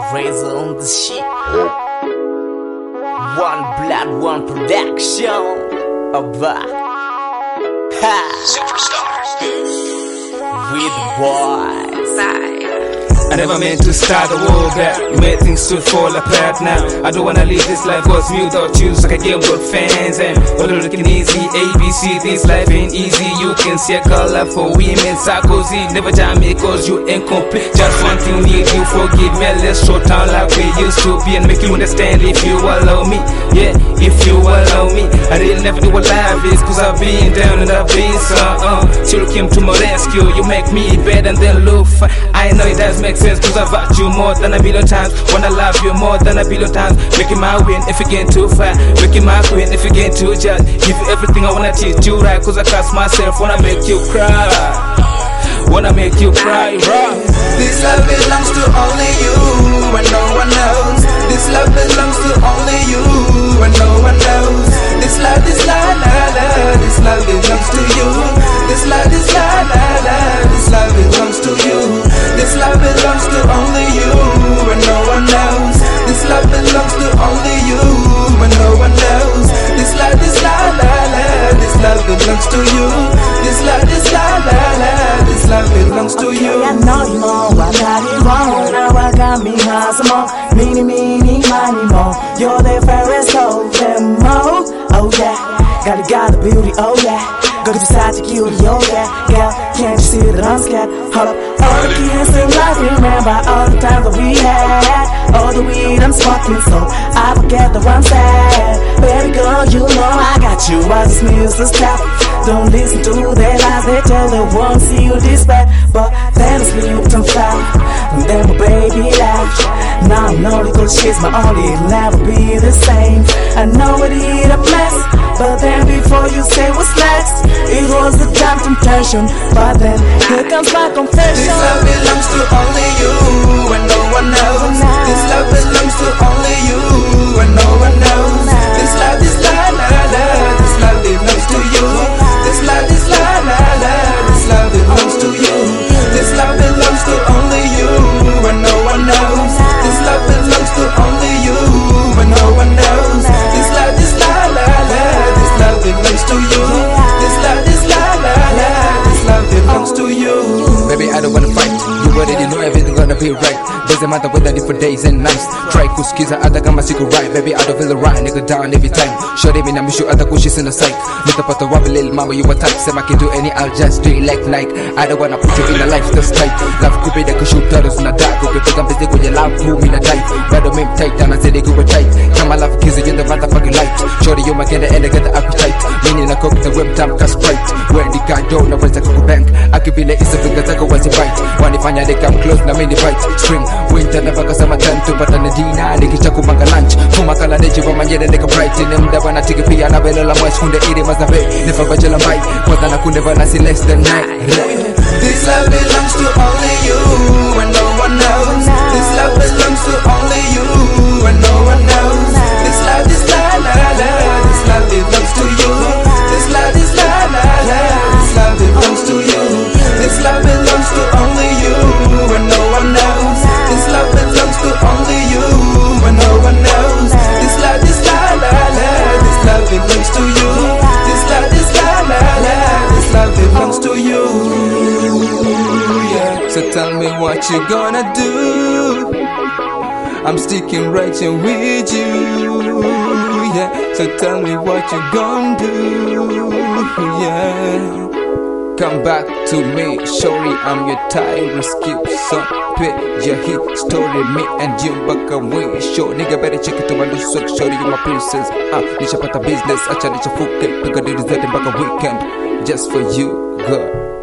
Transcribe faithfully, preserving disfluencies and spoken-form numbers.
Razor on the shit. One blood, one production. Abba. Ha. Superstars. With the boys. I never meant to start a war back. You made things to fall apart now. I don't wanna live this life cause me without you, so I can get good fans. And all looking easy, A B C, this life ain't easy. You can see a color for women, Sarkozy. Never jam me cause you incomplete. Just one thing need you, forgive me. Let's show town like we used to be and make you understand if you allow me. Yeah, if you allow me. I really never do what life is cause I've been down and I've been so uh, till you came to my rescue. You make me better than look fine. I know it does make sense cause I've got you more than a billion times. Wanna love you more than a billion times. Making my win if you get too far. Making my queen if you get too just. Give you everything I wanna teach you right. Cause I trust myself. Wanna make you cry. Wanna make you cry, right? This love belongs to only you and no one else. This love belongs to only you and no one else. This love, this love, la la. This love belongs to you. This love, this love, la la. This love belongs to you. This love belongs to only you and no one else. This love belongs to only you and no one else. This love, this love, la la. This love belongs to you. This love, this love, la la. This love belongs to you. I know you know I got it wrong. Now I got me high some more. Meanie, meanie, money more. You're the fairest of them all. Oh yeah, got it, got the beauty, oh yeah. Go get your side to cutie, oh yeah. Girl, can't you see that I'm scared? Hold up, all the kids in life remember all the times that we had. All the weed I'm smoking, so I forget the one sad. Baby girl, you know I got you. I just miss the step. Don't listen to their lies, they tell they won't see you this bad. But then I slipped and fell, and then my baby left. Now I know because she's my only, it'll never be the same. I know it is a mess, but then before you say what's next, it was a damn temptation. But then here comes my confession. This love belongs to only you and no one else. This love belongs to only you and no one else. This love, this love, la la. This love belongs to you. This love, this love, la la. This love belongs to you. This love belongs to only you and no one else. This love belongs to only you and no one else. This love, this love, la la. This love belongs to you. This love, this love, la la. This love belongs to you. Baby, I don't wanna fight. You already know everything gonna be right. Doesn't matter whether different days and nights. Try kusikiza hata kama siku right. Baby, I don't feel the right, nigga down every time. Shorty me na mishu hata kushis in the sight. Nitapata wabi lil mama, you a type. Sema can do any, I'll just do it like Nike. I don't wanna put you in a life that's tight. Love kupi da kushoot taros na dark. Ukipika mbizi kwenye love crew me na tight. Bado mim tight, and I said they go tight. Kama love kizi in the motherfucking light. Shorty you makenda and I get the appetite. Mini na coke the web time ka Sprite. Where the guy don't know where's the bank. Akibile isa finger zako wazi bite. Wanifanya they come close na mini bite. Spring, winter never kasama time to pata na dina. Nikisha kumanga lunch. Fumakala neji wa manjere neka bright. Ine mda wana tiki pia na belo la mwesh kunde iri mazabe. Nefa bajela mai. Kwata na kunde wana si less than night. This love belongs to only you and no one else. This love belongs to only you and no one else. This love, this love, la la. This love belongs to you. This love, this love, la la. This love belongs to you. This love belongs to only you and no one else. This love belongs to only you and no one else. This love, this love, la la. This love belongs to you. This love, this love, la la. This love belongs to you. Yeah. So tell me what you gonna do. I'm sticking right here with you. Yeah. So tell me what you gonna do. Yeah. Come back to me, sorry, I'm your time rescue son. Pit your hit story, me and you back away. Show nigga better check it to my new sock, sorry you my princess. Ah, nisha pata business, acha nisha fuke, pick a deserted back a weekend. Just for you, girl.